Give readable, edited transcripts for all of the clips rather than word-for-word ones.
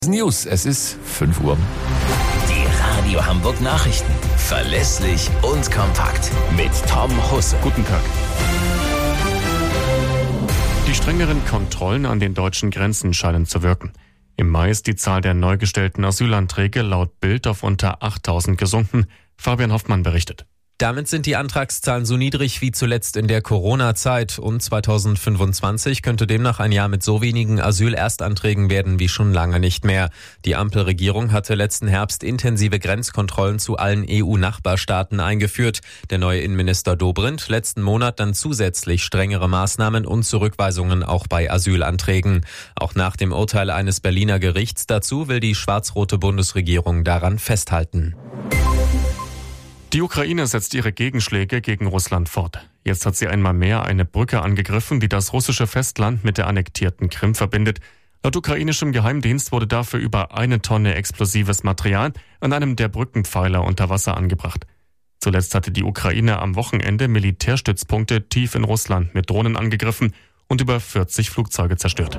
News, es ist 5 Uhr. Die Radio Hamburg Nachrichten. Verlässlich und kompakt. Mit Tom Husse. Guten Tag. Die strengeren Kontrollen an den deutschen Grenzen scheinen zu wirken. Im Mai ist die Zahl der neu gestellten Asylanträge laut Bild auf unter 8.000 gesunken. Fabian Hoffmann berichtet. Damit sind die Antragszahlen so niedrig wie zuletzt in der Corona-Zeit und 2025 könnte demnach ein Jahr mit so wenigen Asylerstanträgen werden wie schon lange nicht mehr. Die Ampelregierung hatte letzten Herbst intensive Grenzkontrollen zu allen EU-Nachbarstaaten eingeführt. Der neue Innenminister Dobrindt letzten Monat dann zusätzlich strengere Maßnahmen und Zurückweisungen auch bei Asylanträgen. Auch nach dem Urteil eines Berliner Gerichts dazu will die schwarz-rote Bundesregierung daran festhalten. Die Ukraine setzt ihre Gegenschläge gegen Russland fort. Jetzt hat sie einmal mehr eine Brücke angegriffen, die das russische Festland mit der annektierten Krim verbindet. Laut ukrainischem Geheimdienst wurde dafür über 1 Tonne explosives Material an einem der Brückenpfeiler unter Wasser angebracht. Zuletzt hatte die Ukraine am Wochenende Militärstützpunkte tief in Russland mit Drohnen angegriffen und über 40 Flugzeuge zerstört.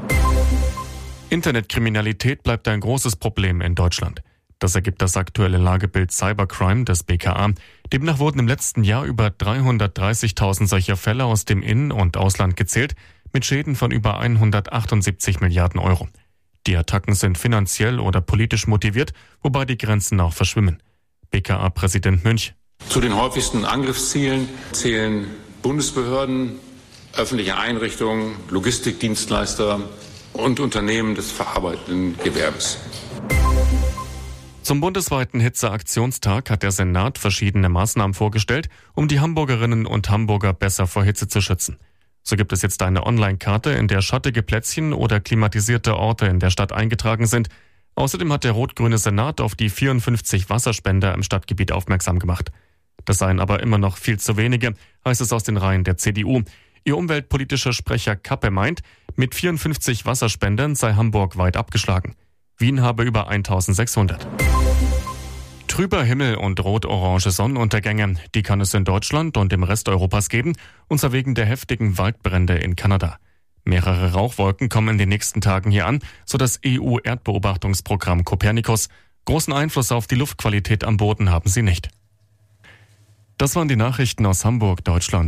Internetkriminalität bleibt ein großes Problem in Deutschland. Das ergibt das aktuelle Lagebild Cybercrime des BKA. Demnach wurden im letzten Jahr über 330.000 solcher Fälle aus dem In- und Ausland gezählt, mit Schäden von über 178 Milliarden Euro. Die Attacken sind finanziell oder politisch motiviert, wobei die Grenzen auch verschwimmen. BKA-Präsident Münch. Zu den häufigsten Angriffszielen zählen Bundesbehörden, öffentliche Einrichtungen, Logistikdienstleister und Unternehmen des verarbeitenden Gewerbes. Zum bundesweiten Hitzeaktionstag hat der Senat verschiedene Maßnahmen vorgestellt, um die Hamburgerinnen und Hamburger besser vor Hitze zu schützen. So gibt es jetzt eine Online-Karte, in der schattige Plätzchen oder klimatisierte Orte in der Stadt eingetragen sind. Außerdem hat der rot-grüne Senat auf die 54 Wasserspender im Stadtgebiet aufmerksam gemacht. Das seien aber immer noch viel zu wenige, heißt es aus den Reihen der CDU. Ihr umweltpolitischer Sprecher Kappe meint, mit 54 Wasserspendern sei Hamburg weit abgeschlagen. Wien habe über 1600. Trüber Himmel und rot-orange Sonnenuntergänge, die kann es in Deutschland und im Rest Europas geben, und zwar wegen der heftigen Waldbrände in Kanada. Mehrere Rauchwolken kommen in den nächsten Tagen hier an, so das EU-Erdbeobachtungsprogramm Copernicus. Großen Einfluss auf die Luftqualität am Boden haben sie nicht. Das waren die Nachrichten aus Hamburg, Deutschland.